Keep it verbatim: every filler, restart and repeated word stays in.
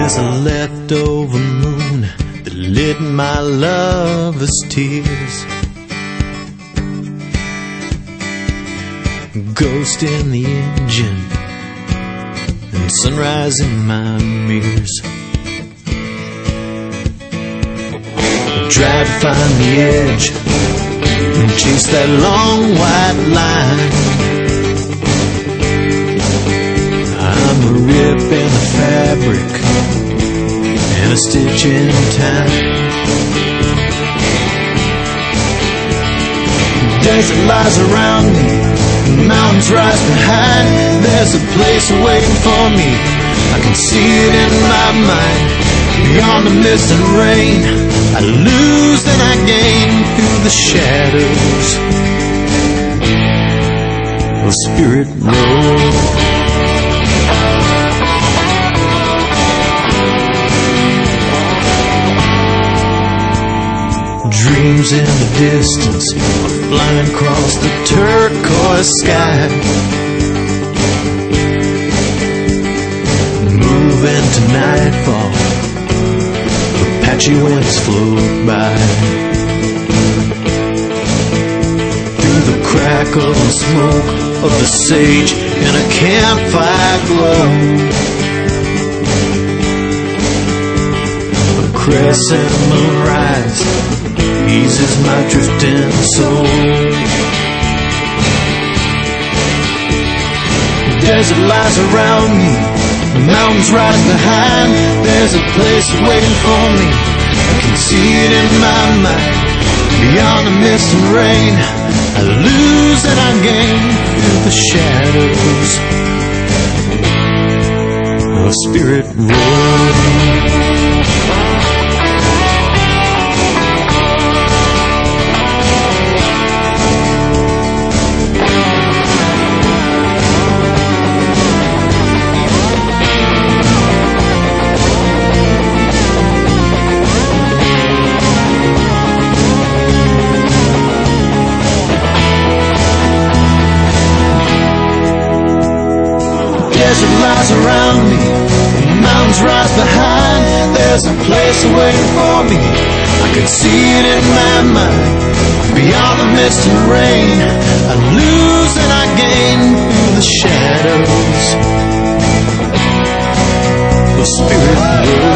There's a leftover moon that lit my lover's tears. Ghost in the engine and sunrise in my mirrors. Try to find the edge and chase that long white line. I'm a rip in the fabric and a stitch in time. Desert lies around me, mountains rise behind. There's a place waiting for me, I can see it in my mind. Beyond the mist and rain, I lose and I gain through the shadows of Spirit Road. Dreams in the distance are flying across the turquoise sky, moving to nightfall. Apache winds float by. Through the crackle and smoke of the sage in a campfire glow, a crescent moon rise eases my drifting soul. The desert lies around me, the mountains rise behind. There's a place waiting for me, I can see it in my mind. Beyond the mist and rain, I lose and I gain through the shadows of Spirit Road. Desert lies around me, mountains rise behind. There's a place waiting for me, I can see it in my mind. Beyond the mist and rain, I lose and I gain through the shadows of Spirit Road.